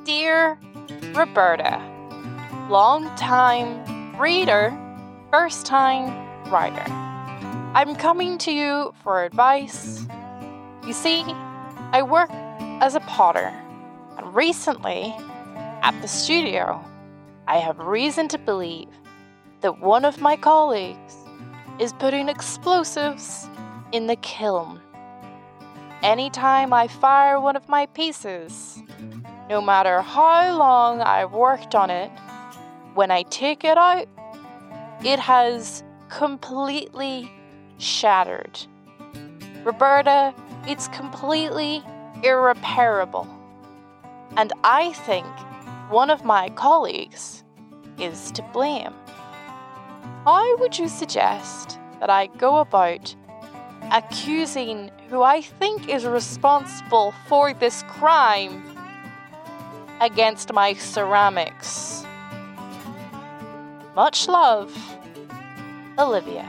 Dear Roberta, long-time reader, first-time writer, I'm coming to you for advice. You see, I work as a potter, and recently, at the studio, I have reason to believe that one of my colleagues is putting explosives in the kiln. Anytime I fire one of my pieces, no matter how long I've worked on it, when I take it out, it has completely shattered. Roberta, it's completely irreparable. And I think one of my colleagues is to blame. How would you suggest that I go about accusing who I think is responsible for this crime against my ceramics? Much love, Olivia.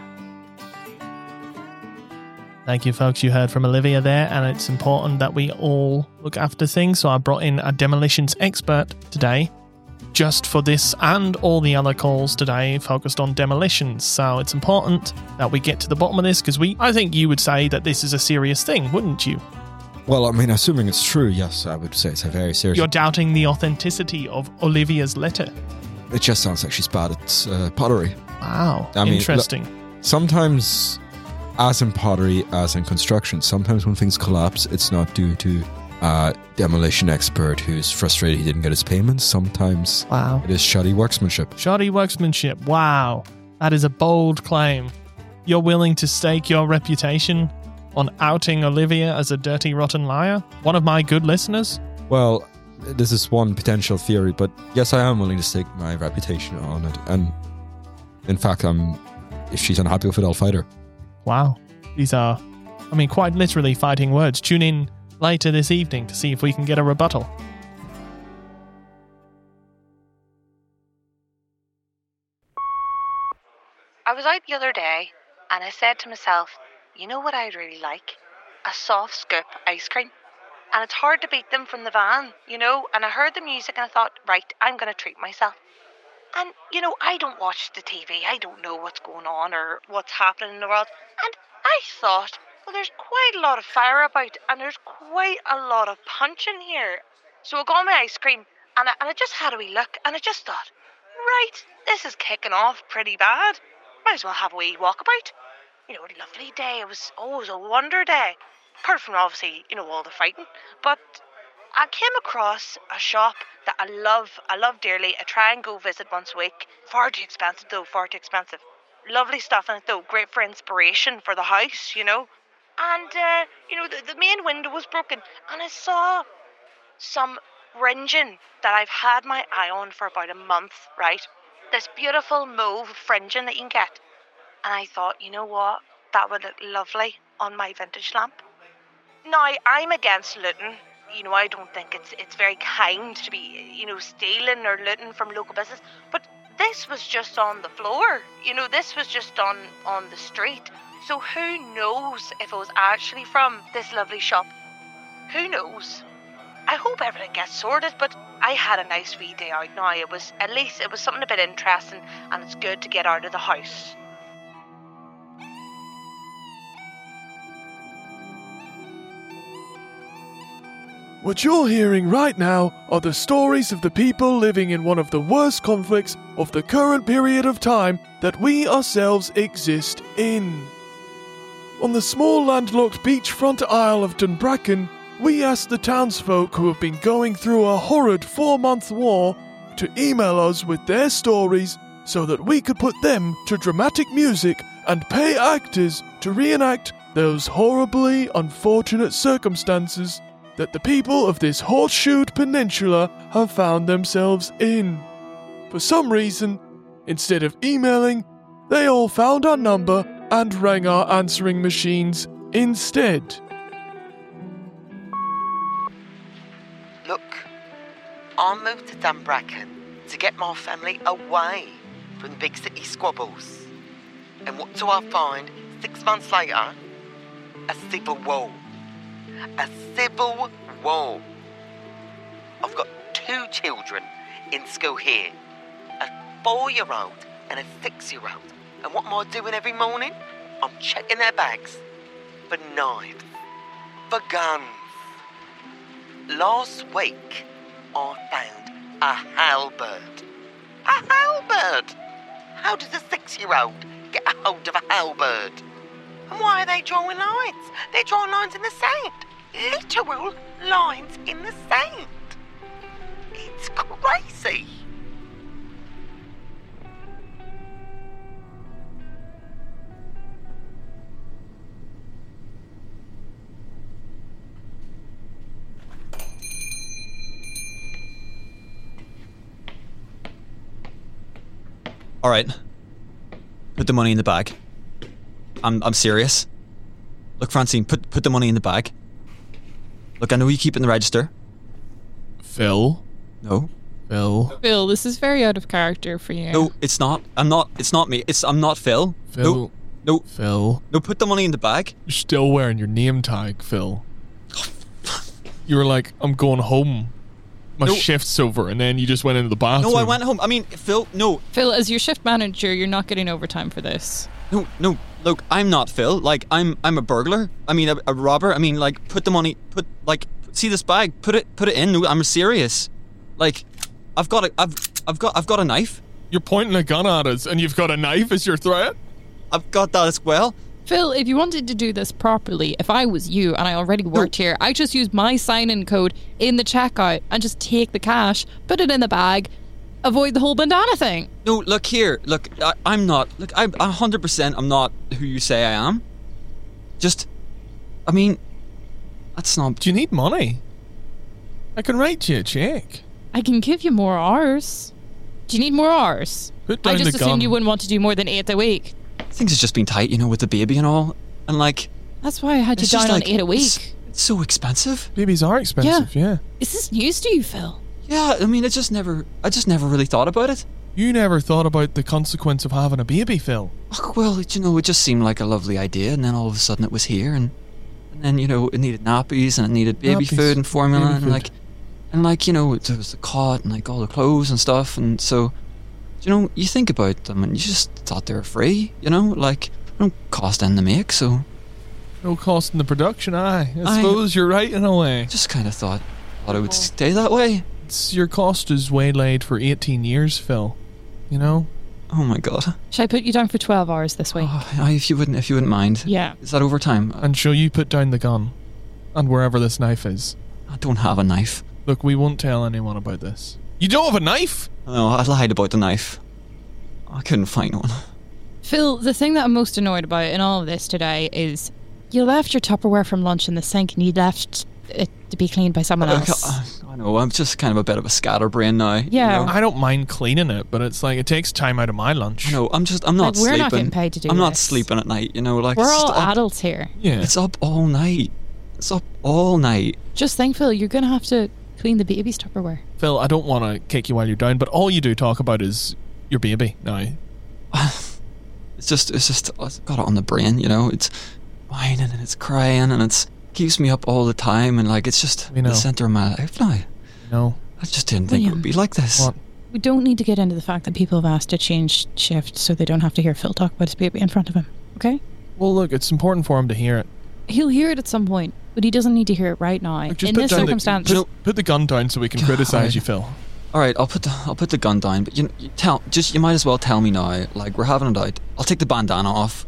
Thank you, folks. You heard from Olivia there, and it's important that we all look after things. So I brought in a demolitions expert today, just for this and all the other calls today focused on demolitions. So it's important that we get to the bottom of this, because I think you would say that this is a serious thing, wouldn't you? Well, I mean, assuming it's true, yes, I would say it's a very serious... You're doubting the authenticity of Olivia's letter. It just sounds like she's bad at pottery. Wow, interesting. Sometimes, as in pottery, as in construction, sometimes when things collapse, it's not due to a demolition expert who's frustrated he didn't get his payments. Sometimes it is shoddy workmanship. Shoddy workmanship, wow. That is a bold claim. You're willing to stake your reputation on outing Olivia as a dirty, rotten liar? One of my good listeners? Well, this is one potential theory, but yes, I am willing to stake my reputation on it. And in fact, if she's unhappy with it, I'll fight her. Wow. These are, quite literally fighting words. Tune in later this evening to see if we can get a rebuttal. I was out the other day and I said to myself, you know what I'd really like? A soft scoop ice cream. And it's hard to beat them from the van, and I heard the music and I thought, right, I'm going to treat myself. And, I don't watch the TV. I don't know what's going on or what's happening in the world. And I thought, well, there's quite a lot of fire about and there's quite a lot of punch in here. So I got my ice cream and I just had a wee look and I just thought, right, this is kicking off pretty bad. Might as well have a wee walkabout. A lovely day. It was always a wonder day. Apart from, obviously, all the fighting. But I came across a shop that I love dearly. I try and go visit once a week. Far too expensive, though. Far too expensive. Lovely stuff in it, though. Great for inspiration for the house, And, the main window was broken. And I saw some fringing that I've had my eye on for about a month, right? This beautiful mauve fringing that you can get. And I thought, you know what? That would look lovely on my vintage lamp. Now, I'm against looting. I don't think it's very kind to be, stealing or looting from local business. But this was just on the floor. This was just on the street. So who knows if it was actually from this lovely shop? Who knows? I hope everything gets sorted, but I had a nice wee day out now. It was something a bit interesting, and it's good to get out of the house. What you're hearing right now are the stories of the people living in one of the worst conflicts of the current period of time that we ourselves exist in. On the small landlocked beachfront isle of Dunbracken, we asked the townsfolk who have been going through a horrid 4-month war to email us with their stories so that we could put them to dramatic music and pay actors to reenact those horribly unfortunate circumstances that the people of this horseshoed peninsula have found themselves in. For some reason, instead of emailing, they all found our number and rang our answering machines instead. Look, I moved to Dunbracken to get my family away from the big city squabbles. And what do I find 6 months later? A civil war. A civil war. I've got 2 children in school here. A 4-year-old and a 6-year-old. And what am I doing every morning? I'm checking their bags for knives, for guns. Last week, I found a halberd. A halberd! How does a 6-year-old get a hold of a halberd? And why are they drawing lines? They're drawing lines in the sand. Literal lines in the sand. It's crazy. All right. Put the money in the bag. I'm serious. Look, Francine, put the money in the bag. Look, I know you keep it in the register. Phil? No. Phil? Phil, this is very out of character for you. No, it's not. It's not me. I'm not Phil. Phil? No. Phil? No, put the money in the bag. You're still wearing your name tag, Phil. You were like, I'm going home. My shift's over, and then you just went into the bathroom. No, I went home. I mean, Phil, no. Phil, as your shift manager, you're not getting overtime for this. No. Look, I'm not Phil. Like, I'm a burglar. I mean, a robber. I mean, like, put the money. See this bag. Put it in. No, I'm serious. Like, I've got a knife. You're pointing a gun at us, and you've got a knife as your threat. I've got that as well. Phil, if you wanted to do this properly, if I was you and I already worked here, I'd just use my sign-in code in the checkout and just take the cash, put it in the bag, avoid the whole bandana thing. No, look here. Look, I'm not. Look, I'm 100%. I'm not who you say I am. Just, I mean, that's not. Do you need money? I can write you a check. I can give you more hours. Do you need more hours? Put down I just the assumed gun. you wouldn't want to do more than 8 a week. Things have just been tight, you know, with the baby and all, and like. That's why I had you it's down just on like, 8 a week. It's so expensive. Babies are expensive, yeah. Is this news to you, Phil? Yeah, I mean, I just never really thought about it. You never thought about the consequence of having a baby, Phil. Oh, well, you know, it just seemed like a lovely idea, and then all of a sudden it was here, and then, you know, it needed nappies, and it needed baby food and formula, baby and food. like, you know, there was the cot, and like all the clothes and stuff, and so, you know, you think about them, and you just thought they were free, you know, like, they don't cost anything to make, so. No cost in the production, I suppose you're right in a way. Just kind of thought it would stay that way. Your cost is waylaid for 18 years, Phil. You know? Oh my god. Should I put you down for 12 hours this week? Oh, if you wouldn't mind. Yeah. Is that overtime? And shall you put down the gun? And wherever this knife is. I don't have a knife. Look, we won't tell anyone about this. You don't have a knife? No, I lied about the knife. I couldn't find one. Phil, the thing that I'm most annoyed about in all of this today is you left your Tupperware from lunch in the sink and you left it to be cleaned by someone else. I know, I'm just kind of a bit of a scatterbrain now. Yeah. You know? I don't mind cleaning it, but it's like it takes time out of my lunch. No, I'm not Like, we're sleeping. not getting paid to do I'm not this. sleeping at night, you know, like We're it's all just up- adults here. Yeah. It's up all night. It's up all night. Just think, Phil, you're going to have to clean the baby's Tupperware. Phil, I don't want to kick you while you're down, but all you do talk about is your baby now. It's just I've got it on the brain, you know. It's whining and it's crying and it's keeps me up all the time, and like it's just We know. the center of my life now. No. I just didn't think it William. would be like this. What? We don't need to get into the fact that people have asked to change shift so they don't have to hear Phil talk about his baby in front of him, okay? Well, look, it's important for him to hear it. He'll hear it at some point, but he doesn't need to hear it right now. Like, just In put this down circumstance, put the gun down so we can criticize you, Phil. All right, I'll put the gun down, but you might as well tell me now. Like, we're having it out. I'll take the bandana off.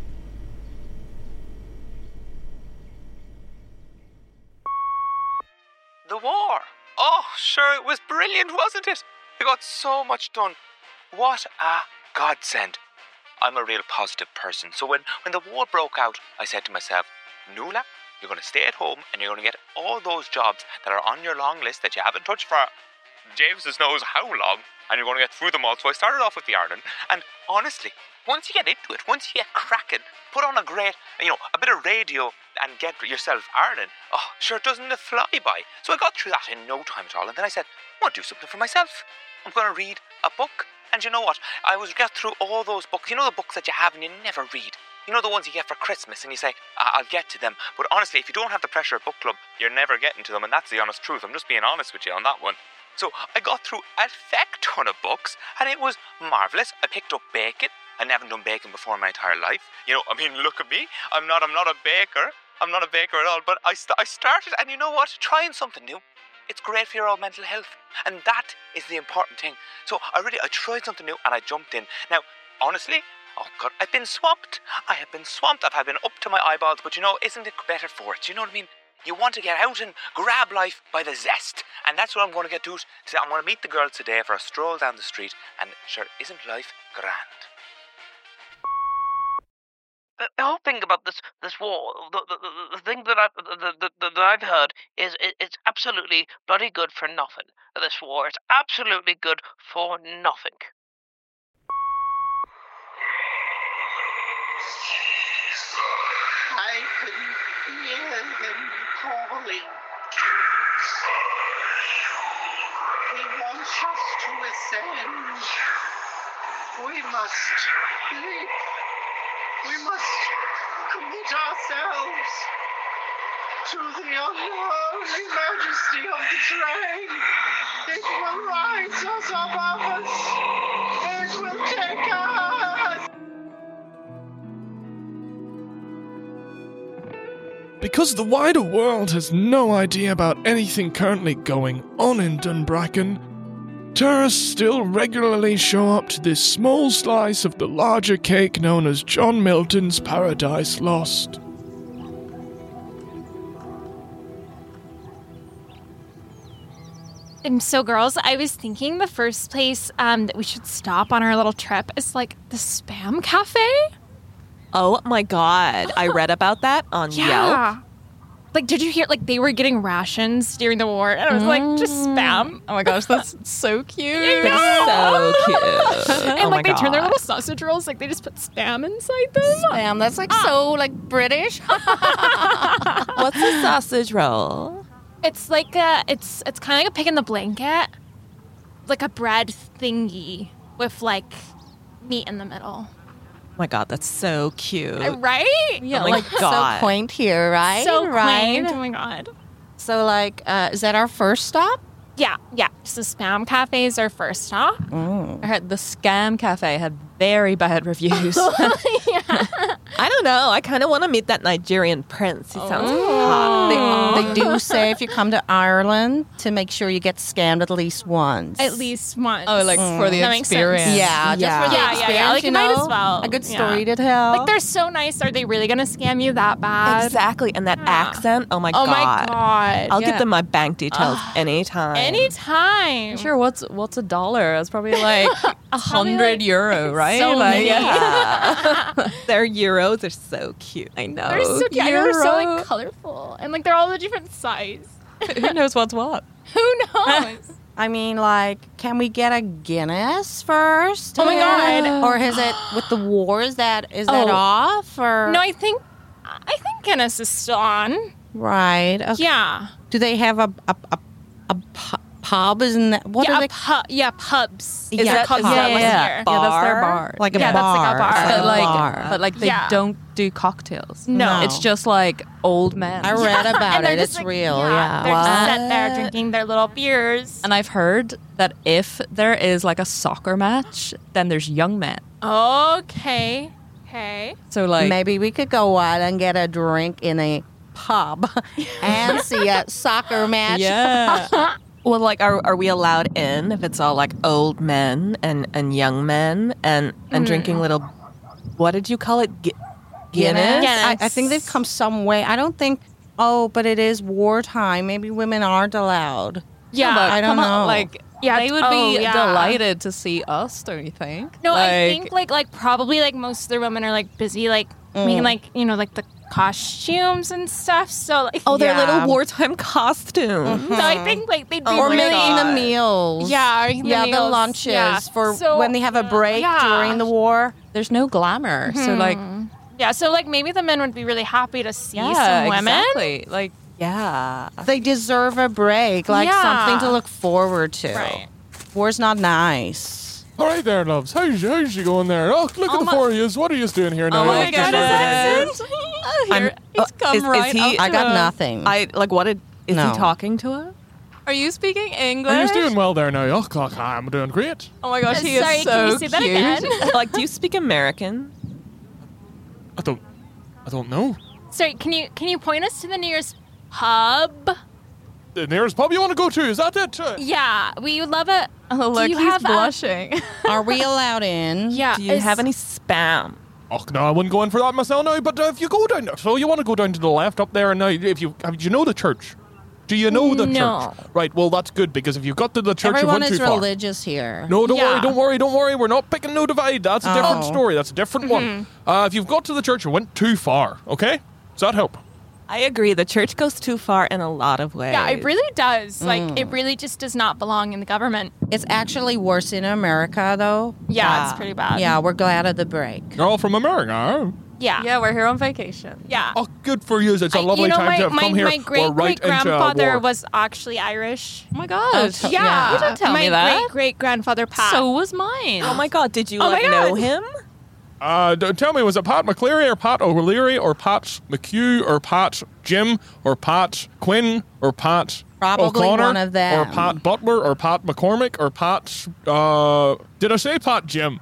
The war. Oh, sure, it was brilliant, wasn't it? We got so much done. What a godsend. I'm a real positive person, so when the war broke out, I said to myself, Nuala, you're going to stay at home and you're going to get all those jobs that are on your long list that you haven't touched for James knows how long, and you're going to get through them all. So I started off with the Ireland, and honestly, once you get into it, once you get cracking, put on a bit of radio and get yourself Ireland. Oh, sure, doesn't it fly by? So I got through that in no time at all, and then I said, I want to do something for myself. I'm going to read a book. And you know what? I was get through all those books. You know the books that you have and you never read? You know the ones you get for Christmas and you say, I'll get to them. But honestly, if you don't have the pressure of book club, you're never getting to them, and that's the honest truth. I'm just being honest with you on that one. So I got through a feck ton of books, and it was marvellous. I picked up bacon. I never done bacon before in my entire life. Look at me. I'm not a baker. I'm not a baker at all. But I started, and you know what? Trying something new. It's great for your own mental health. And that is the important thing. So I tried something new, and I jumped in. Now, honestly, oh God, I've been swamped. I have been swamped. I've been up to my eyeballs. But isn't it better for it? Do you know what I mean? You want to get out and grab life by the zest. And that's what I'm going to get to. I'm going to meet the girls today for a stroll down the street. And sure, isn't life grand? The whole thing about this war, the thing that I've heard is it's absolutely bloody good for nothing. This war, it's absolutely good for nothing. I can hear him calling. He wants us to ascend. We must leap. We must commit ourselves to the unholy majesty of the train. It will rise us above us. It will take us. Because the wider world has no idea about anything currently going on in Dunbracken, tourists still regularly show up to this small slice of the larger cake known as John Milton's Paradise Lost. And so, girls, I was thinking the first place that we should stop on our little trip is like the Spam Cafe. Oh my God. I read about that on Yelp. Like, did you hear, like, they were getting rations during the war, and I was like, just spam. Oh my gosh, that's so cute. So cute. And, like, they turn their little sausage rolls, like, they just put spam inside them. Spam, that's, like, so, like, British. What's a sausage roll? It's like it's kind of like a pig in the blanket. Like a bread thingy with, like, meat in the middle. Oh my God, that's so cute. Right? Yeah, oh my like God. so quaint here, right? So right? quaint. Oh my God. So, like, is that our first stop? Yeah. So Spam Cafe is our first stop. I heard the Scam Cafe had very bad reviews. I don't know. I kind of want to meet that Nigerian prince. He sounds hot. They do say if you come to Ireland to make sure you get scammed at least once. At least once. Oh, like for the That makes experience. sense. Yeah, just for the experience, Like, you might know, as well. a good story to tell. Like, they're so nice. Are they really going to scam you that bad? Exactly. And that accent. Oh my Oh God. my God. I'll give them my bank details anytime. Anytime. Sure, what's $1? That's probably like €100, right? so like, Yeah. Their euros are so cute. I know. They're so cute. And they're so, like, colorful. And, like, they're all the different size. Who knows what's what? Who knows? I mean, like, can we get a Guinness first? Oh my God. Or is it with the war? Is that off? Or No, I think Guinness is still on. right? Okay. Yeah. Do they have a pub? Isn't that what are they? Pubs. Is They're that- called yeah, that yeah. here. Yeah, that's their bar. Like a Yeah, bar? that's like a bar. It's like But a like, bar. but like they Yeah. don't do cocktails. No. It's just like old men. I read about And they're it. just, It's like, real. They're Yeah. just sitting there drinking their little beers. And I've heard that if there is like a soccer match, then there's young men. Okay. So like Maybe we could go out and get a drink in a pub and see a soccer match. yeah. Well, like, are we allowed in if it's all like old men and young men and drinking little, what did you call it? Guinness? I think they've come some way. I don't think. Oh, but it is wartime. Maybe women aren't allowed. Yeah. But I don't come on, know. like Yeah, they would oh, be yeah. delighted to see us, don't you think? No, like, I think like probably like most of their women are like busy like making like, you know, like the costumes and stuff. So like Their little wartime costumes. So I think like they'd be Or like, making the meals. Yeah, the meals. lunches Yeah. for So, when they have a break during the war. there's no glamour. So like Yeah, so like maybe the men would be really happy to see yeah, some women. exactly. Like Yeah. They deserve a break, like Yeah. something to look forward to. Right. War's not nice. All right there, loves. How's you going there? Oh, look at the four of yous. What are you doing here now? Oh my You're goodness. here, it's come is right he- up I to got us. nothing. Is No. he talking to us? Are you speaking English? Are you doing well there now? Oh, I'm doing great. Oh my gosh, he Sorry, is so can you say that cute. again? Like, do you speak American? I don't know. Sorry, can you point us to the nearest pub? The nearest pub you want to go to, is that it? Yeah, we would love it. Oh, look, Do you he's have, blushing. Are we allowed in? Yeah. Do you have any spam? Oh, no, I wouldn't go in for that myself now, but if you go down, so you want to go down to the left up there, and now, do you know the church? Do you know the No. church? Right, well, that's good, because if you got to the church, Everyone you went is too far. religious here. No, don't worry. We're not picking no divide. That's a different Oh. story. That's a different one. If you've got to the church, you went too far, okay? Does that help? I agree. The church goes too far in a lot of ways. Yeah, it really does. Like, it really just does not belong in the government. It's actually worse in America, though. Yeah, it's pretty bad. Yeah, we're glad of the break. You're all from America, huh? Yeah. Yeah, we're here on vacation. Yeah. Oh, good for you. It's a lovely time to have come here. My We're right into great-great-grandfather war. was actually Irish. Oh my gosh. Yeah. You didn't tell me that. My great-great-grandfather, Pat. So was mine. Oh my God, did you Oh my know God. him? Tell me, was it Pat McCleary or Pat O'Leary or Pat McHugh or Pat Jim or Pat Quinn or Pat Probably O'Connor one of them. or Pat Butler or Pat McCormick or Pat, did I say Pat Jim?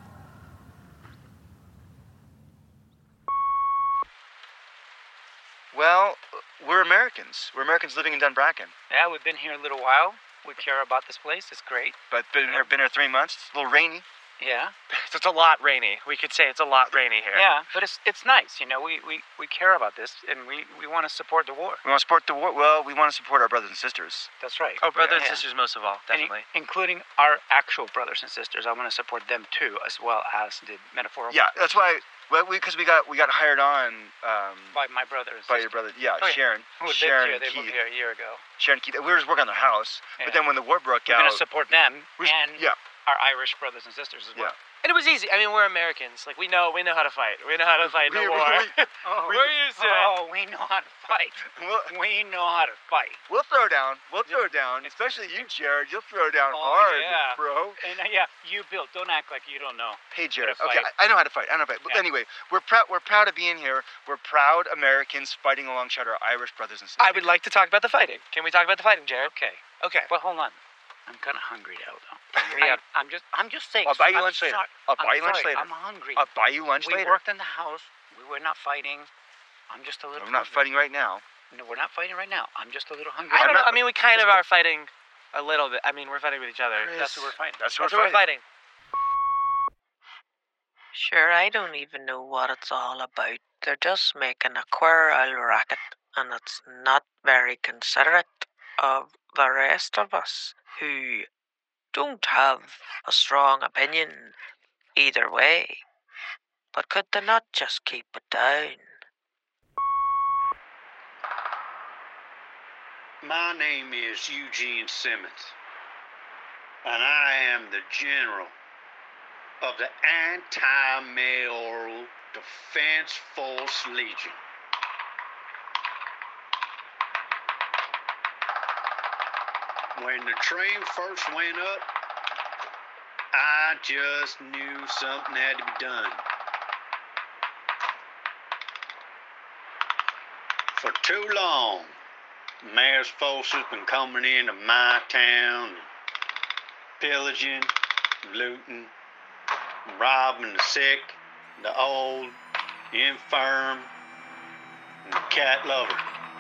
Well, we're Americans. We're Americans living in Dunbracken. Yeah, we've been here a little while. We care about this place. It's great. But been here 3 months. It's a little rainy. Yeah. It's a lot rainy. We could say it's a lot rainy here. Yeah, but it's nice. You know, we care about this, and we want to support the war. We want to support the war. Well, we want to support our brothers and sisters. That's right. Oh, brothers and Yeah. sisters most of all, definitely. Including our actual brothers and sisters. I want to support them too, as well as the metaphorical. Yeah, that's why. Well, because we got hired on By my brothers. by your brother. Yeah, Oh, yeah. Sharon. Who lived Sharon here. and They Keith. moved here a year ago. Sharon and Keith. We were just working on their house, Yeah. but then when the war broke We're out, going to support them and yeah. our Irish brothers and sisters as well. Yeah. And it was easy. I mean, we're Americans. Like, we know how to fight. We know how to fight in a war. We're used to it. Oh, we know how to fight. We know how to fight. We'll throw down. We'll throw down. Especially you, Jared. You'll throw down Oh, hard, yeah. bro. And yeah, you, Bill, don't act like you don't know. Hey, Jared. How to Okay, fight. I know how to fight. But Yeah. anyway, we're proud of being here. We're proud Americans fighting alongside our Irish brothers and sisters. I would like to talk about the fighting. Can we talk about the fighting, Jared? Okay. Well, hold on. I'm kind of hungry now, though. Yeah. I'm just saying. I'll buy you I'm lunch later. sorry. I'll buy I'm you lunch sorry. later. I'm hungry. I'll buy you lunch we later. worked in the house. We were not fighting. I'm just a little. We're not hungry. fighting right now. No, we're not fighting right now. I'm just a little hungry. I don't know. I mean, we kind of are fighting a little bit. I mean, we're fighting with each other. That's what we're fighting. That's what we're fighting. Sure, I don't even know what it's all about. They're just making a queer old racket, and it's not very considerate of the rest of us who don't have a strong opinion either way. But could they not just keep it down? My name is Eugene Simmons, and I am the general of the Anti-Mayoral Defense Force Legion. When the train first went up, I just knew something had to be done. For too long, the mayor's force has been coming into my town, pillaging, looting, robbing the sick, the old, the infirm, and the cat lover.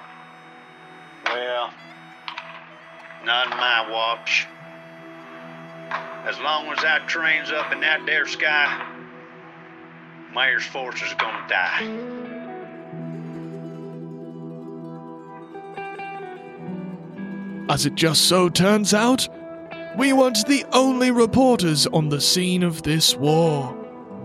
Well, not in my watch. As long as that train's up in that there sky, mayor's force is gonna die. As it just so turns out, we weren't the only reporters on the scene of this war.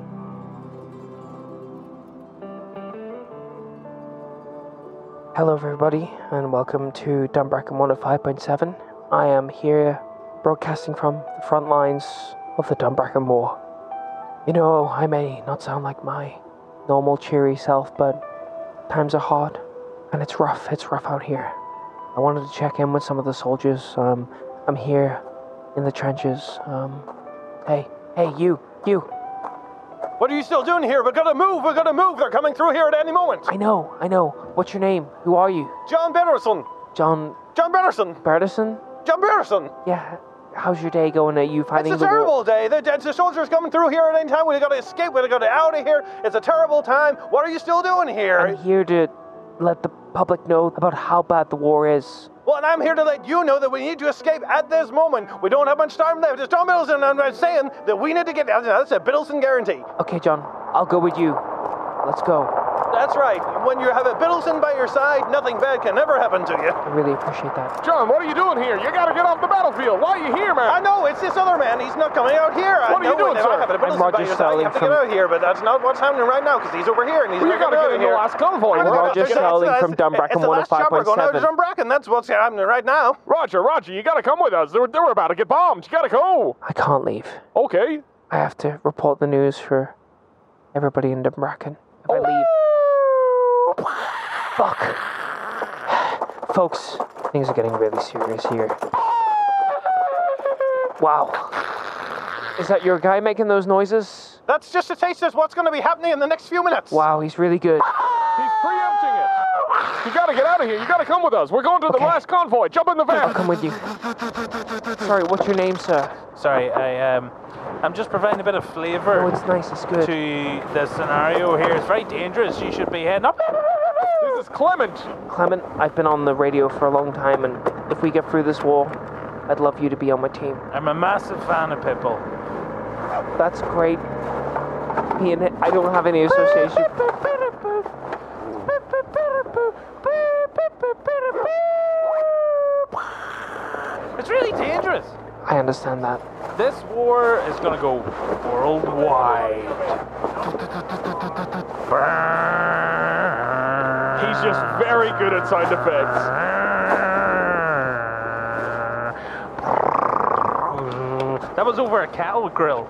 Hello everybody, and welcome to Dunbracken 105.7. I am here broadcasting from the front lines of the Dunbracken War. You know, I may not sound like my normal cheery self, but times are hard, and it's rough out here. I wanted to check in with some of the soldiers. I'm here in the trenches. Hey, you! What are you still doing here? We're gonna move! They're coming through here at any moment! I know. What's your name? Who are you? John Betterson! John Betterson! Bertison? John Pearson. Yeah. How's your day going? Are you finding It's a terrible day. The soldiers coming through here at any time. We've got to escape. We've got to get out of here. It's a terrible time. What are you still doing here? I'm here to let the public know about how bad the war is. Well, and I'm here to let you know that we need to escape at this moment. We don't have much time left. It's John Middleton, and I'm saying that we need to get out. That's a Biddleston guarantee. Okay, John. I'll go with you. Let's go. That's right. When you have a Biddleston by your side, nothing bad can ever happen to you. I really appreciate that. John, what are you doing here? You gotta get off the battlefield. Why are you here, man? I know, it's this other man. He's not coming out here. What are you doing, sir? I'm Roger Sterling You have to get out here, but that's not what's happening right now, because he's over here, and he's You gotta get in the last convoy. I'm Roger Sterling from Dumbracken It's the last chopper going out to 105.7. Dumbracken. That's what's happening right now. Roger, you gotta come with us. They were about to get bombed. You gotta go. I can't leave. Okay. I have to report the news for everybody in Dumbracken. If I leave... Fuck. Folks, things are getting really serious here. Wow. Is that your guy making those noises? That's just a taste of what's going to be happening in the next few minutes. Wow, he's really good. He's preempting it. You gotta get out of here. You gotta come with us. We're going to the last convoy. Jump in the van. I'll come with you. Sorry, what's your name, sir? Sorry, I'm just providing a bit of flavour. Oh, it's nice. It's good. To the scenario here. It's very dangerous. You should be heading up. This is Clement. Clement, I've been on the radio for a long time, and if we get through this war, I'd love you to be on my team. I'm a massive fan of Pitbull. That's great. I don't have any association. It's really dangerous. I understand that. This war is going to go worldwide. He's just very good at sound effects. That was over a cattle grill.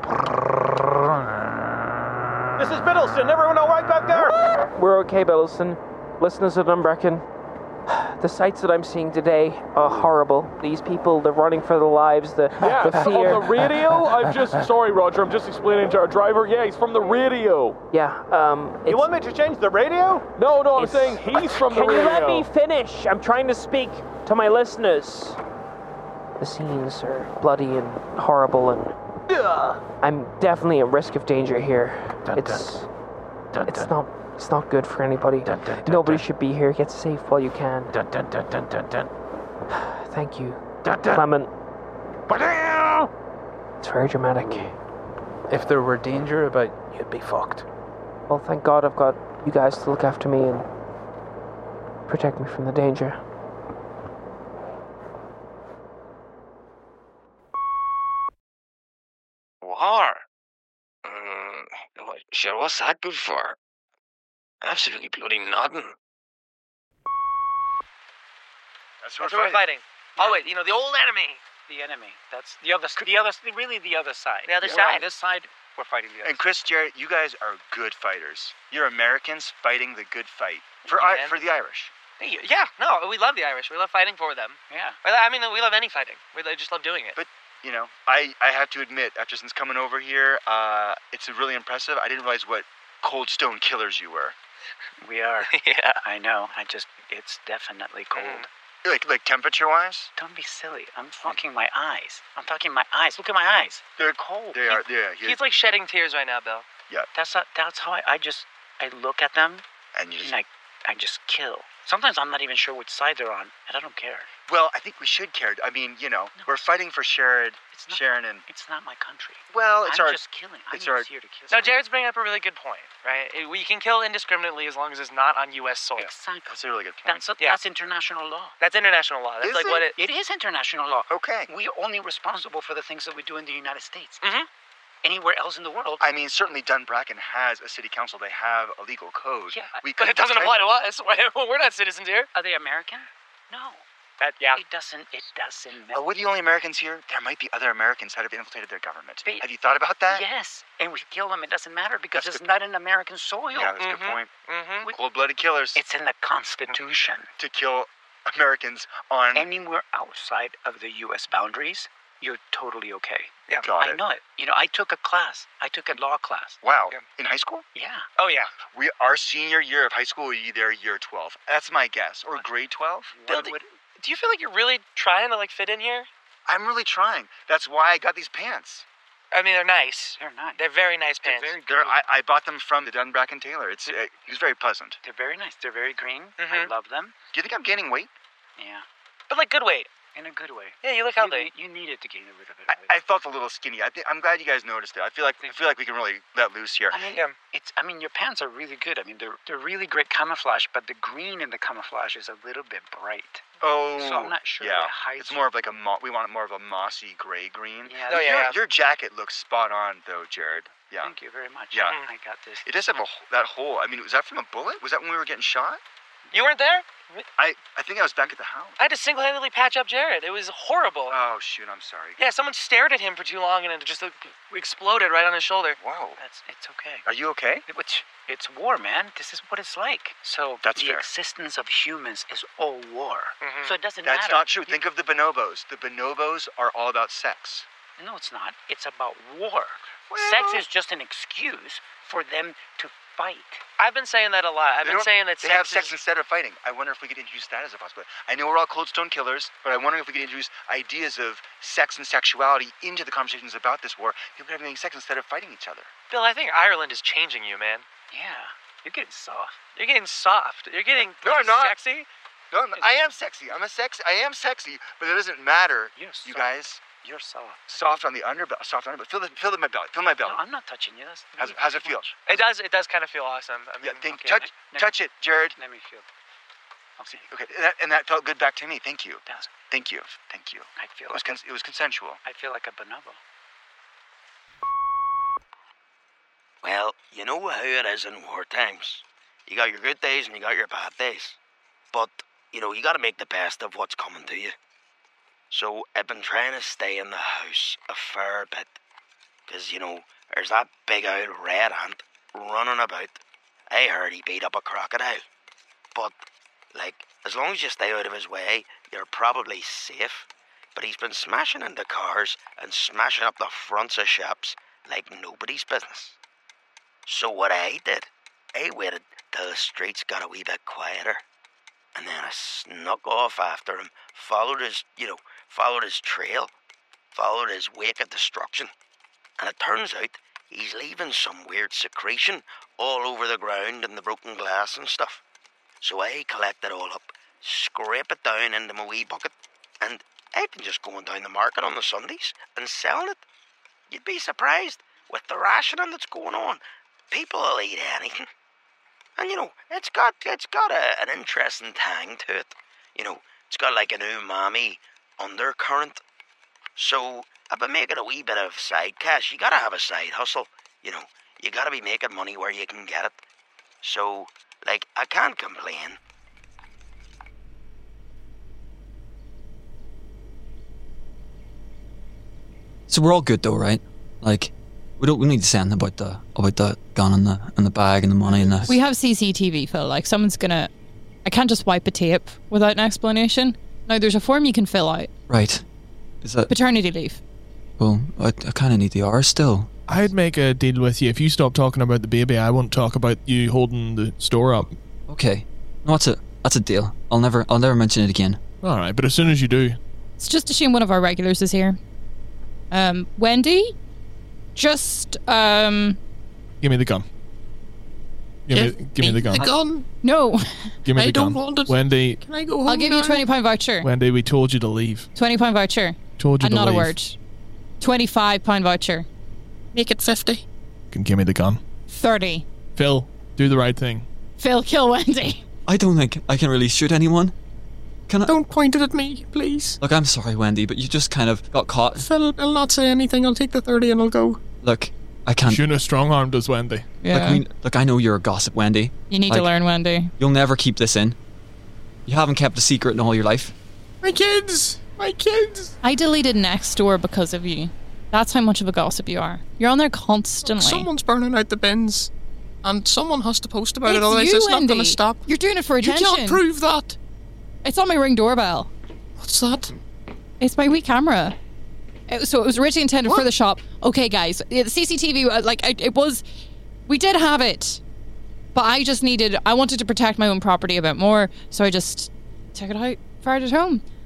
This is Biddleston. Everyone all right back there? We're okay, Biddleston. Listeners of Dumbracken, the sights that I'm seeing today are horrible. These people, they're running for their lives. The fear. On the radio? Sorry, Roger. I'm just explaining to our driver. Yeah, he's from the radio. Yeah. You want me to change the radio? No, I'm saying he's from the radio. Can you let me finish? I'm trying to speak to my listeners. The scenes are bloody and horrible, and I'm definitely at risk of danger here. It's not good for anybody. Nobody should be here. Get safe while you can. Thank you, Clement. It's very dramatic. If there were danger about, you'd be fucked. Well, thank God I've got you guys to look after me and protect me from the danger. War? Sure, what's that good for? Absolutely bloody nothing. That's what we're fighting. Oh wait, the old enemy. The enemy. That's the other side. The other side. This side, we're fighting the other And Chris, Jarrett, you guys are good fighters. You're Americans fighting the good fight. For the Irish. Yeah, no, we love the Irish. We love fighting for them. Yeah. I mean, we love any fighting. We just love doing it. But, I have to admit, since coming over here, it's really impressive. I didn't realize what cold stone killers you were. We are. Yeah. I know. It's definitely cold. Like temperature-wise? Don't be silly. I'm talking my eyes. Look at my eyes. They're cold. They are. Yeah. He's like shedding tears right now, Bill. Yeah. That's how I look at them and I just kill. Sometimes I'm not even sure which side they're on, and I don't care. Well, I think we should care. I mean, we're fighting for Sharon and... It's not my country. Well, I'm just killing. I'm just here to kill. Now, Jared's bringing up a really good point, right? We can kill indiscriminately as long as it's not on U.S. soil. Exactly. That's a really good point. That's international law. That's international law. That's what it... It is international law. Okay. We are only responsible for the things that we do in the United States. Mm-hmm. Anywhere else in the world. I mean, certainly Dumbracken has a city council. They have a legal code. Yeah, but it doesn't apply to us. We're not citizens here. Are they American? No. It doesn't matter. Are we the only Americans here? There might be other Americans that have infiltrated their government. Have you thought about that? Yes, and we kill them. It doesn't matter because it's not in American soil. Yeah, that's a good point. Cold-blooded killers. It's in the Constitution. To kill Americans on... Anywhere outside of the U.S. boundaries, you're totally okay. Yeah, got it. I know it. I took a class. I took a law class. Wow. Yeah. In high school? Yeah. Oh, yeah. Our senior year of high school, either year 12. That's my guess. Or grade 12? Do you feel like you're really trying to, like, fit in here? I'm really trying. That's why I got these pants. I mean, they're nice. They're nice. They're very nice pants. I bought them from the Dunbracken tailor. He was very pleasant. They're very nice. They're very green. Mm-hmm. I love them. Do you think I'm gaining weight? Yeah. But, like, good weight. In a good way. Yeah, you look healthy. You needed to gain a little bit. I felt a little skinny. I'm glad you guys noticed it. I feel like we can really let loose here. I mean, your pants are really good. I mean, they're really great camouflage, but the green in the camouflage is a little bit bright. Oh, so I'm not sure. Yeah, it hides it's more of like we want more of a mossy gray green. Yeah. Your jacket looks spot on, though, Jared. Yeah. Thank you very much. Yeah. I got this. It does have that hole. I mean, was that from a bullet? Was that when we were getting shot? You weren't there? I think I was back at the house. I had to single-handedly patch up Jared. It was horrible. Oh, shoot, I'm sorry. Yeah, someone stared at him for too long and it just exploded right on his shoulder. Whoa. It's okay. Are you okay? It's war, man. This is what it's like. So That's the fair. existence of humans is all war. Mm-hmm. So it doesn't matter. That's not true. Think of the bonobos. The bonobos are all about sex. No, it's not. It's about war. Sex is just an excuse for them to fight. I've been saying that a lot. I've been saying that they have sex instead of fighting. I wonder if we could introduce that as a possibility. I know we're all Cold Stone killers, but I'm wondering if we could introduce ideas of sex and sexuality into the conversations about this war. People having sex instead of fighting each other. Bill, I think Ireland is changing you, man. Yeah, you're getting soft. You're getting soft. You're getting No, I'm not. sexy. No, I am sexy. I am sexy, but it doesn't matter. You guys. You're soft. Soft on the underbelly. Soft on the belly. Feel my belly. Feel my belly. No, I'm not touching you. How's it feel? It does kind of feel awesome. I mean, touch it, Jared. Let me feel. Okay, that felt good back to me. Thank you. Thank you. I feel it was consensual. I feel like a bonobo. Well, you know how it is in war times. You got your good days and you got your bad days. But, you got to make the best of what's coming to you. So I've been trying to stay in the house a fair bit. Because, there's that big old red ant running about. I heard he beat up a crocodile. But, as long as you stay out of his way, you're probably safe. But he's been smashing into cars and smashing up the fronts of shops like nobody's business. So what I did, I waited till the streets got a wee bit quieter. And then I snuck off after him, followed his trail, followed his wake of destruction. And it turns out he's leaving some weird secretion all over the ground and the broken glass and stuff. So I collect it all up, scrape it down into my wee bucket, and I've been just going down the market on the Sundays and selling it. You'd be surprised with the rationing that's going on. People will eat anything. And, it's got an interesting tang to it. It's got like an umami undercurrent. So I've been making a wee bit of side cash. You gotta have a side hustle. You gotta be making money where you can get it. So, I can't complain. So we're all good though, right? We don't need to say anything about the gun and the bag and the money and the... We have CCTV, Phil. Someone's gonna... I can't just wipe a tape without an explanation. Now, there's a form you can fill out. Right. Is that... Paternity leave. Well, I kind of need the hours still. I'd make a deal with you. If you stop talking about the baby, I won't talk about you holding the store up. Okay. No, that's a deal. I'll never mention it again. Alright, but as soon as you do... It's just a shame one of our regulars is here. Wendy? Just, Give me the gun. Give me the gun. The gun? No. Give me the gun. I don't want it. Wendy. Can I go home? I'll give you a £20 voucher. Wendy, we told you to leave. £20 voucher. Told you and to leave. And not a word. £25 voucher. Make it 50. Can give me the gun. 30. Phil, do the right thing. Phil, kill Wendy. I don't think I can really shoot anyone. Can I? Don't point it at me, please. Look, I'm sorry, Wendy, but you just kind of got caught. Phil, I'll not say anything. I'll take the 30 and I'll go. Look, I can't... Shouldn't have strong-armed us, Wendy. Yeah. Look, I know you're a gossip, Wendy. You need to learn, Wendy. You'll never keep this in. You haven't kept a secret in all your life. My kids! My kids! I deleted Nextdoor because of you. That's how much of a gossip you are. You're on there constantly. Someone's burning out the bins. And someone has to post about it, It's otherwise you, it's not Wendy. going to stop. You're doing it for attention. You can't prove that. It's on my Ring doorbell. What's that? It's my Wii camera. So it was originally intended for the shop. Okay, guys, the CCTV, it was... We did have it. But I wanted to protect my own property a bit more, so I just took it out, fired it home.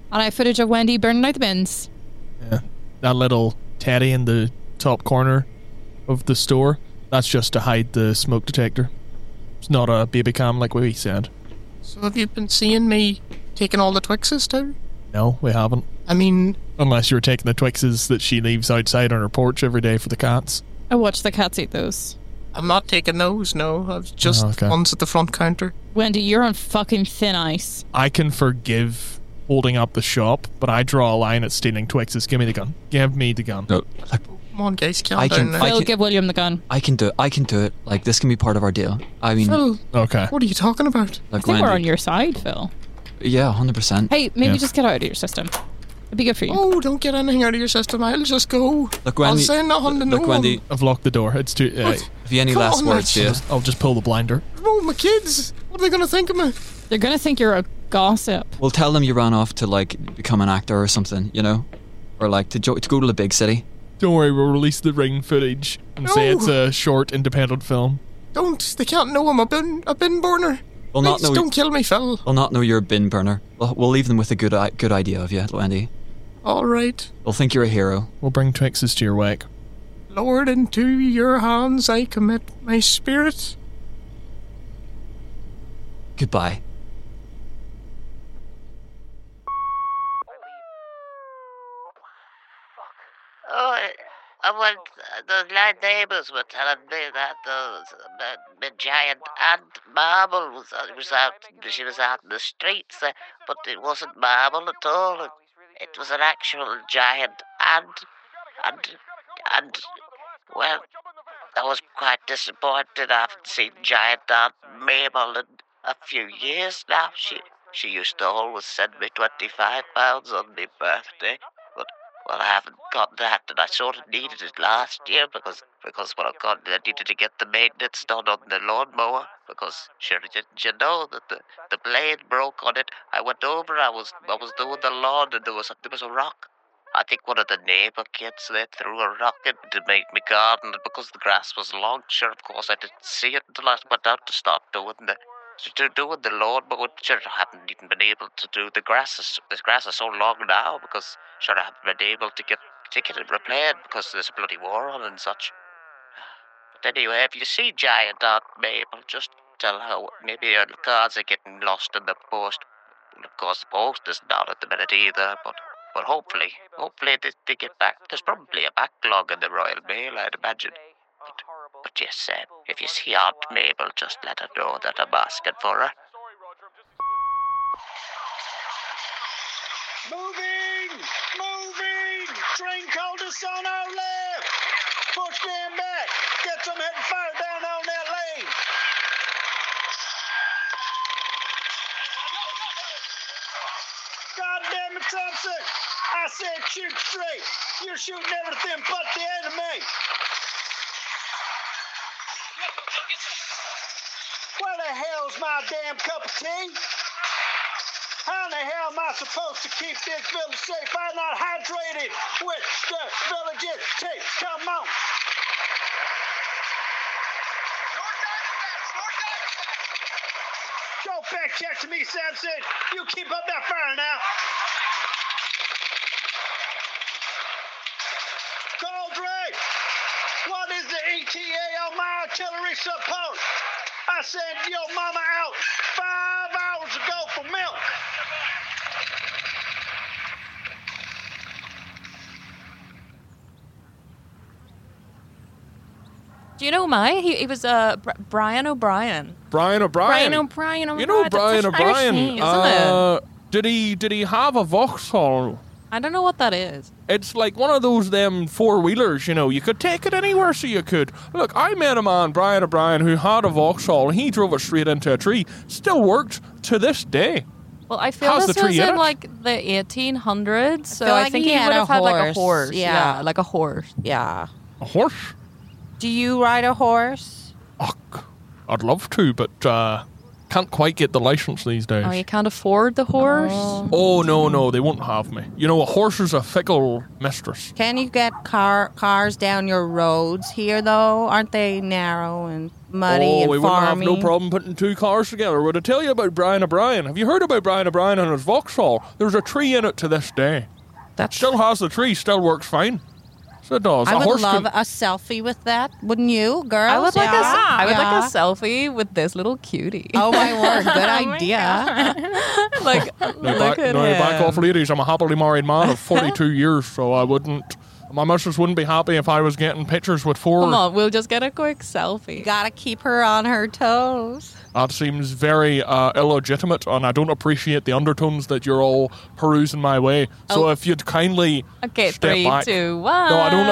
And I have footage of Wendy burning out the bins. Yeah. That little teddy in the top corner of the store, that's just to hide the smoke detector. It's not a baby cam like we said. So have you been seeing me taking all the Twixes too? No, we haven't. I mean... Unless you were taking the Twixes that she leaves outside on her porch every day for the cats. I watch the cats eat those. I'm not taking those, no. I've just ones at the front counter. Wendy, you're on fucking thin ice. I can forgive holding up the shop, but I draw a line at stealing Twixes. Give me the gun. Give me the gun. No. Come on, guys, calm down now. Phil, give William the gun. I can do it. Like, this can be part of our deal. I mean... Phil, okay. What are you talking about? I think we're on your side, Phil. Yeah, 100%. Hey, maybe just get out of your system. It'd be good for you. Oh, don't get anything out of your system. I'll just go. Look, Wendy, I'll say nothing to no Wendy, I've locked the door. It's too... Have you any last words here? I'll just pull the blinder. Oh, my kids. What are they going to think of me? They're going to think you're a gossip. Well, tell them you ran off to, like, become an actor or something, you know? Or, like, to go to the big city. Don't worry, we'll release the Ring footage and say it's a short, independent film. Don't. They can't know I'm a bin burner. They'll not know. Don't kill me, Phil. They'll not know you're a bin burner. We'll leave them with a good idea of you, Wendy. All right. They'll think you're a hero. We'll bring Twixes to your wake. Lord, into your hands I commit my spirit. Goodbye. Oh, the neighbours were telling me that the giant ant Marble was out. She was out in the streets, but it wasn't Marble at all. It was an actual giant ant, and well, I was quite disappointed. I haven't seen giant Aunt Mabel in a few years now. She used to always send me £25 on my birthday, but well, I haven't got that, and I sort of needed it last year because what I needed to get the maintenance done on the lawnmower because sure didn't you know that the blade broke on it? I went over, I was doing the lawn, and there was a rock. I think one of the neighbour kids, they threw a rock into my garden, and because the grass was long, sure, of course, I didn't see it until I went out to start doing the lawn, but sure, I haven't even been able to do the grass. The grass is so long now because sure, I haven't been able to get it repaired because there's a bloody war on and such. But anyway, if you see giant Aunt Mabel, just tell her maybe her cards are getting lost in the post. Of course, the post isn't out at the minute either, but hopefully they get back. There's probably a backlog in the Royal Mail, I'd imagine. But yes, if you see Aunt Mabel, just let her know that I'm asking for her. Moving! Train called us on our left! Push them back! Get some head fire down on that lane! God damn it, Thompson! I said shoot straight! You're shooting everything but the enemy! Where the hell's my damn cup of tea? How in the hell am I supposed to keep this village safe? I'm not hydrated with the village's tea. Come on. Don't back check to me, Samson. You keep up that fire now. Goldray, what is the ETA on my artillery support? I sent your mama out 5 hours ago for milk. Do you know why? He was Brian O'Brien. Brian O'Brien. Brian O'Brien. Oh You know God, Brian that's such an Irish O'Brien. name, isn't it? Did he have a Vauxhall? I don't know what that is. It's like one of those them four-wheelers, you know. You could take it anywhere, so you could. Look, I met a man, Brian O'Brien, who had a Vauxhall, and he drove it straight into a tree. Still worked to this day. Well, I feel How's this the tree was in in it? like the 1800s, so feel I like think he he had would have a had like a horse. horse. Yeah. Like a horse. Yeah. A horse? Do you ride a horse? I'd love to, but can't quite get the license these days. Oh, you can't afford the horse? Oh, no, they won't have me. You know, a horse is a fickle mistress. Can you get cars down your roads here, though? Aren't they narrow and muddy and we wouldn't have farmy? no problem putting two cars together. Would I tell you about Brian O'Brien? Have you heard about Brian O'Brien and his Vauxhall? There's a tree in it to this day. That still has the tree, still works fine. So it does. I A would horse love can- a selfie with that, wouldn't you, girls? I would like Yeah. a selfie with this little cutie. Oh my word, good Oh my idea. Like, look at him. back off, ladies. I'm a happily married man of 42 years, so I wouldn't. My missus wouldn't be happy if I was getting pictures with four. Come on, we'll just get a quick selfie. Gotta keep her on her toes. That seems very illegitimate, and I don't appreciate the undertones that you're all perusing my way. So if you'd kindly Okay, step 3, back. 2, 1. No, I don't.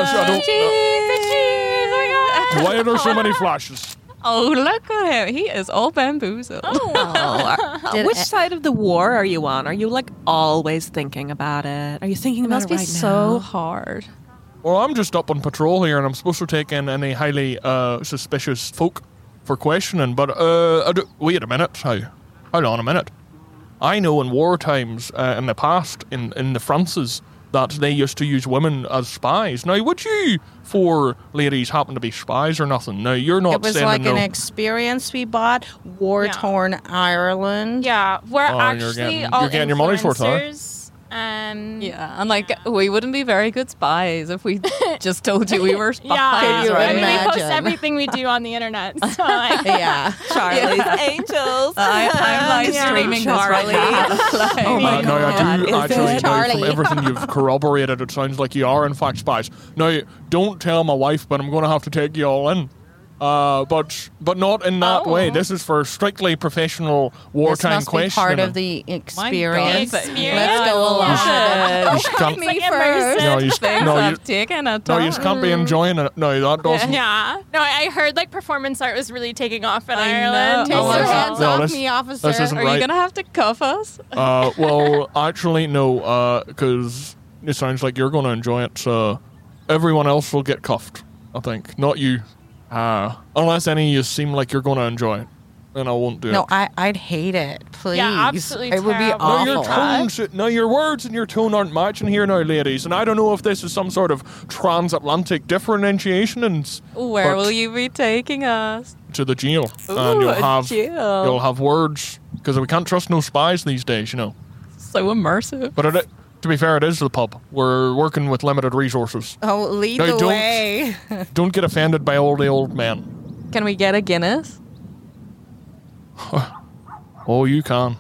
Oh my God. Why are there so many flashes? Oh, look at him. He is all bamboozled. Which side of the war are you on? Are you like always thinking about it? Are you thinking It about must it be right so now? hard. Well, I'm just up on patrol here, and I'm supposed to take in any highly suspicious folk for questioning. But wait a minute. Hold on a minute. I know in war times, in the past, in the Frances, that they used to use women as spies. Now, would you four ladies happen to be spies or nothing? No, you're not. It was sending like an no- experience we bought. War-torn Ireland. Yeah, we're Oh, you're actually getting- all you're getting your money's worth, huh? influencers. Yeah, and like we wouldn't be very good spies if we just told you we were spies. Yeah, right? I mean, we post everything we do on the internet. So like, yeah, Charlie's Angels. I'm live streaming this right now. Like, Oh my no, I do actually. Now, Charlie? from everything you've corroborated, it sounds like you are in fact spies. Now, don't tell my wife, but I'm going to have to take you all in. But not in that way. This is for strictly professional This wartime must be questioning. part of the experience. God, Let's go along. You can't- me like first. No, you- Things no, you- have taken a No, you turn. can't be enjoying it. No, that doesn't. yeah. No, I heard like performance art was really taking off in I Ireland. know. Take your this- hands no, off this- me, officer. this isn't Are you right. gonna have to cuff us? Well, actually, no, because it sounds like you're going to enjoy it. So everyone else will get cuffed, I think. Not you. Unless any of you seem like you're going to enjoy it. Then I won't do No, it. I'd hate it. Please. Yeah, absolutely It would be terrible. No, your awful. tones, no, your words and your tone aren't matching here now, ladies. And I don't know if this is some sort of transatlantic differentiation Where but will you be taking us? to the jail. Ooh, And a jail. you'll have words, because we can't trust no spies these days, you know. So immersive. But to be fair, it is the pub. We're working with limited resources. Oh, lead No, the don't- way. Don't get offended by all the old men. Can we get a Guinness? Oh, you can.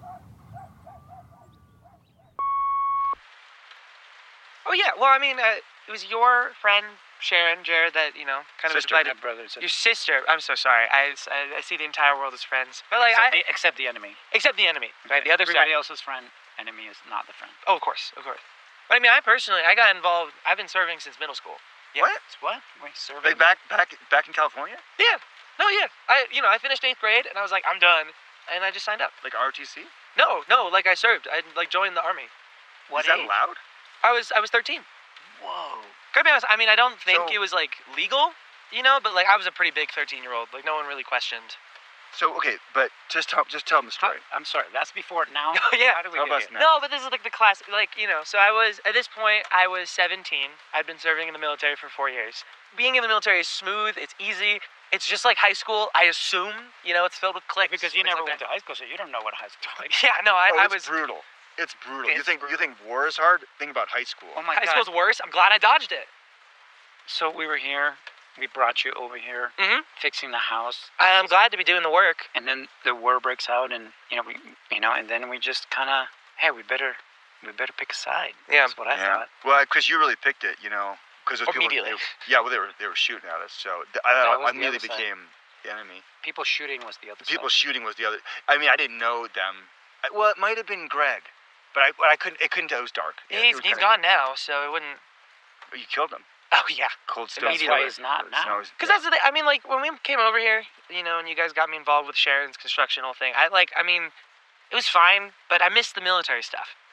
Oh yeah, well I mean, it was your friend Sharon, Jared, that kind of Sister, invited. not brother, sister. Your sister. I'm so sorry. I see the entire world as friends, but like except the enemy. except the enemy, right? The other Everybody side. else's friend, enemy is not the friend. Oh, of course. But I mean, I got involved. I've been serving since middle school. Yeah. What? Wait, serving? Like back in California? Yeah. No, yeah. I finished 8th grade and I was like, I'm done, and I just signed up. Like ROTC? No, like I served. I joined the army. Is that allowed? I was 13. Whoa. Gotta be honest. I mean, I don't think So- it was like legal, but like I was a pretty big 13-year-old. Like no one really questioned. So okay, but just tell them the story. I'm sorry, that's before now. Oh yeah. How do we Tell get us here? now. No, but this is like the classic, so I was, at this point, I was 17. I'd been serving in the military for 4 years. Being in the military is smooth, it's easy. It's just like high school, I assume, it's filled with cliques. Because you never went to high school, so you don't know what high school is. Yeah, no, I It's was... brutal. It's brutal. It's You think war is hard? Think about high school. Oh my High God. school's worse, I'm glad I dodged it. So we were here. We brought you over here, fixing the house, I'm glad to be doing the work. and then the war breaks out, and and then we just kind of, hey, we better pick a side. Yeah. That's what I thought. Well, because you really picked it, because Immediately. They were shooting at us, so That I was the immediately other side. became the enemy. People shooting was the other People side. shooting was the other. I mean, I didn't know them. Well, it might have been Greg, but I couldn't. It couldn't tell. It was dark. Yeah, He's gone now, so it wouldn't... You killed him. Oh, yeah. Cold And that's stone. why he's not now. Because that's the thing. I mean, like, when we came over here, and you guys got me involved with Sharon's construction whole thing, it was fine, but I missed the military stuff.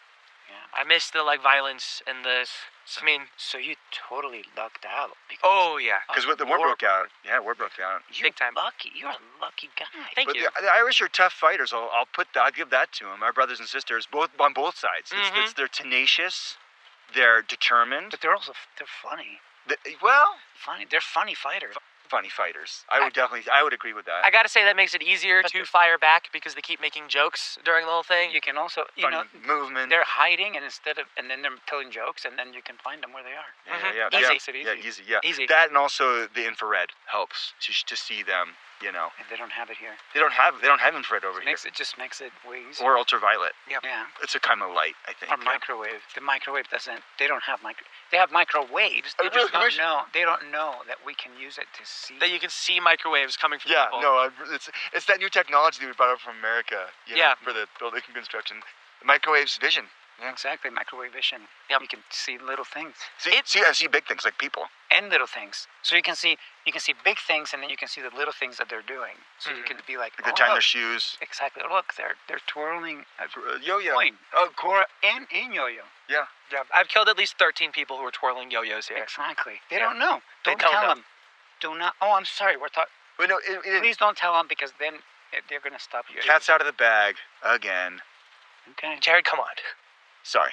I miss the violence and the. I mean, so you totally lucked out. Oh yeah, because the war broke out. Yeah, war broke out. You're lucky. You're a lucky guy. Thank you. The Irish are tough fighters. I'll give that to them. Our brothers and sisters, both on both sides. They're tenacious. They're determined. But they're funny. Funny. They're funny fighters. Funny fighters. I would agree with that. I gotta say that makes it easier to fire back because they keep making jokes during the whole thing. You can also, movement. They're hiding, and then they're telling jokes, and then you can find them where they are. Yeah. Easy. Easy. That and also the infrared helps to see them. And they don't have it here. They don't have infrared over here. It just makes it way easier. Or ultraviolet. Yeah. It's a kind of light, I think. Or microwave. The microwave doesn't. They don't have They have microwaves. They just don't know. They don't know that we can use it to see. That you can see microwaves coming from people. No, it's that new technology that we brought up from America. For the building construction, microwaves vision. Yeah, exactly. Microwave vision. Yep. You can see little things. I see big things like people. And little things. So you can see big things, and then you can see the little things that they're doing. So you can be like, they're tying their shoes. Exactly. Look, they're twirling a yo-yo. Coin. Oh, Cora and yo-yo. Yeah. I've killed at least 13 people who are twirling yo-yos here. Exactly. They don't know. Don't tell them. Do not. Oh, I'm sorry. We're talking. Wait, no. Please don't tell them because then they're gonna stop you. Cat's out of the bag again. Okay. Jared, come on. Sorry.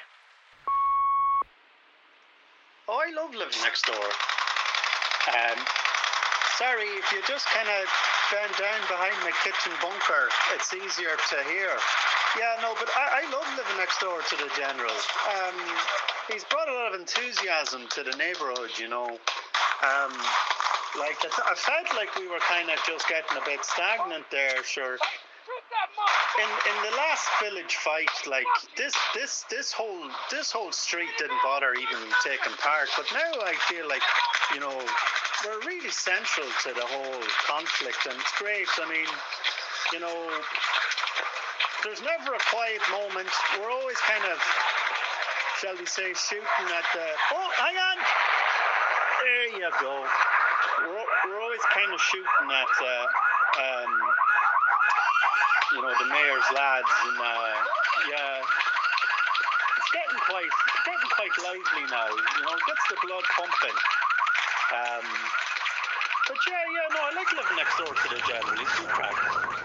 Oh, I love living next door. Sorry, if you just kind of bend down behind my kitchen bunker, it's easier to hear. Yeah, no, but I love living next door to the General. He's brought a lot of enthusiasm to the neighborhood, I felt like we were kind of just getting a bit stagnant there, sure. In the last village fight, this whole street didn't bother even taking part. But now I feel like, we're really central to the whole conflict, and it's great. I mean, there's never a quiet moment. We're always kind of, shall we say, shooting at the. Oh, hang on. There you go. We're always kind of shooting at. The mayor's lads, and it's getting quite lively now. It gets the blood pumping. But no, I like living next door to the General. He's good crack.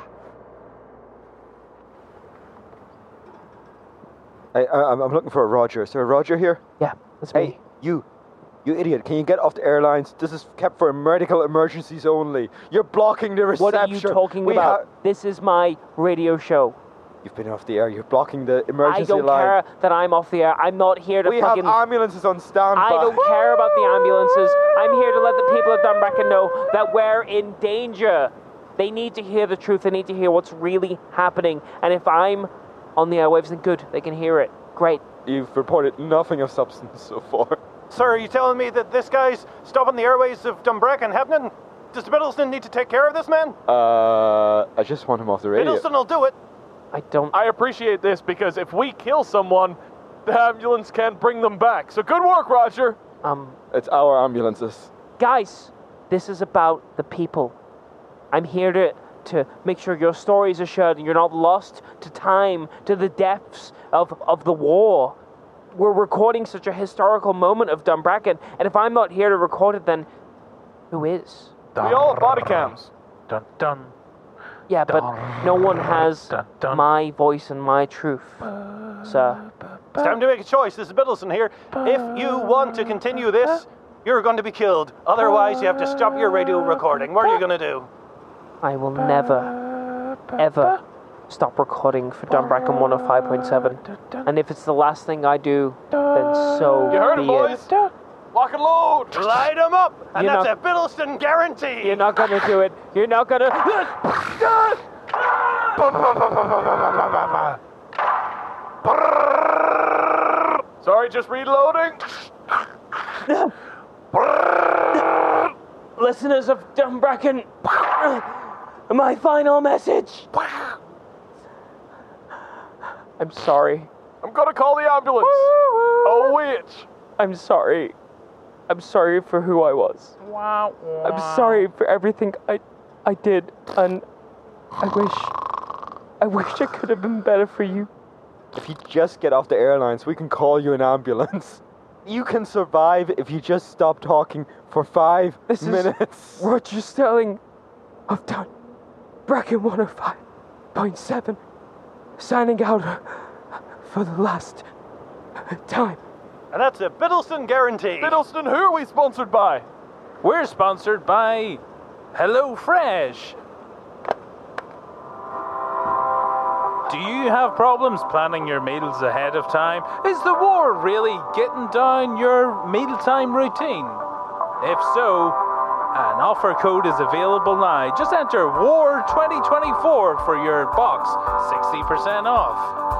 I'm looking for a Roger. Is there a Roger here? Yeah, that's me. Hey, you idiot! Can you get off the airlines? This is kept for medical emergencies only. You're blocking the reception. What are you talking about? This is my radio show. You've been off the air. You're blocking the emergency line. I don't care that I'm off the air. I'm not here to We have ambulances on standby. I don't care about the ambulances. I'm here to let the people of Dunbracken know that we're in danger. They need to hear the truth. They need to hear what's really happening. And if I'm on the airwaves, then good. They can hear it. Great. You've reported nothing of substance so far. Sir, are you telling me that this guy's stopping the airways of Dunbracken happening? Does Biddleston need to take care of this man? I just want him off the radio. Biddleston will do it. I appreciate this because if we kill someone, the ambulance can't bring them back. So good work, Roger. It's our ambulances. Guys, this is about the people. I'm here to make sure your stories are shared and you're not lost to time, to the depths of the war. We're recording such a historical moment of Dunbracken, and if I'm not here to record it, then who is? We all have body cams. Dun dun. Yeah, but no one has my voice and my truth, sir. It's time to make a choice. This is Biddleston here. If you want to continue this, you're going to be killed. Otherwise, you have to stop your radio recording. What are you going to do? I will never, ever stop recording for Dunbracken 105.7. And if it's the last thing I do, then so you heard be it, boys. it. Lock and load. Light them up, and that's a Biddleston guarantee. You're not going to do it. You're not going to... Sorry, just reloading. Listeners of Dunbracken, my final message. I'm sorry. I'm gonna call the ambulance. Oh, witch. I'm sorry. I'm sorry for who I was. I'm sorry for everything I did, and I wish I could have been better for you. If you just get off the airlines, we can call you an ambulance. You can survive if you just stop talking for 5 minutes. We're just telling of Don Bracken 105.7, signing out for the last time. And that's a Biddleston guarantee. Biddleston, who are we sponsored by? We're sponsored by HelloFresh. Do you have problems planning your meals ahead of time? Is the war really getting down your mealtime routine? If so, an offer code is available now. Just enter WAR2024 for your box, 60% off.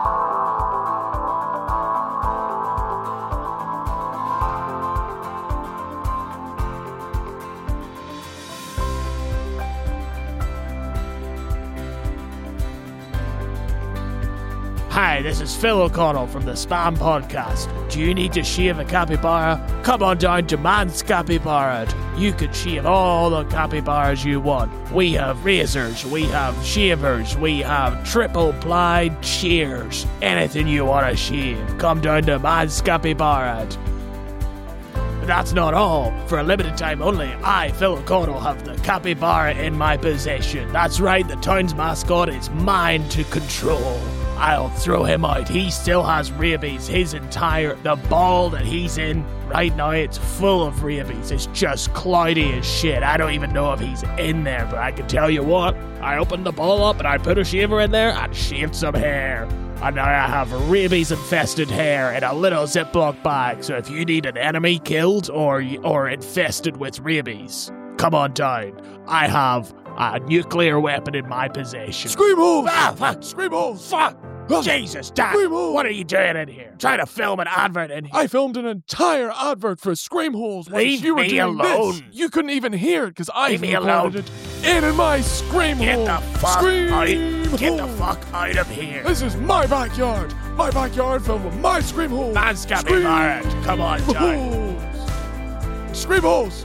Hi, this is Phil O'Connell from the Spam Podcast. Do you need to shave a capybara? Come on down to Man's Capybara. You can shave all the capybaras you want. We have razors, we have shavers, we have triple-plied shears. Anything you want to shave, come down to Man's Capybara. But that's not all. For a limited time only, I, Phil O'Connell, have the capybara in my possession. That's right, the town's mascot is mine to control. I'll throw him out. He still has rabies. The ball that he's in right now, it's full of rabies. It's just cloudy as shit. I don't even know if he's in there, but I can tell you what. I opened the ball up and I put a shaver in there and shaved some hair. And now I have rabies-infested hair in a little Ziploc bag. So if you need an enemy killed or infested with rabies, come on down. I have a nuclear weapon in my possession. Screamholes! Ah, fuck! Screamholes! Fuck! Jesus, Dad! What are you doing in here? Trying to film an advert in here. I filmed an entire advert for Screamholes. Leave you were me doing alone. This. You couldn't even hear it because I Leave me alone. recorded it in my Screamhole. Get the fuck Screamhole. Get the fuck out of here. This is my backyard. My backyard filled with my Screamhole. Man's Capybara. Come on, down. Screamholes.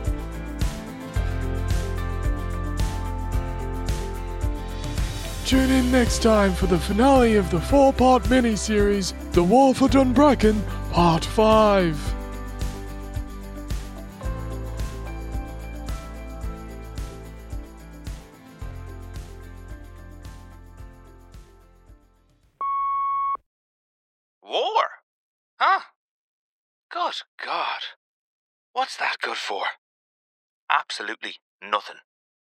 Tune in next time for the finale of the 4-part miniseries, The War for Dunbracken, Part 5. War? Huh? Good God. What's that good for? Absolutely nothing.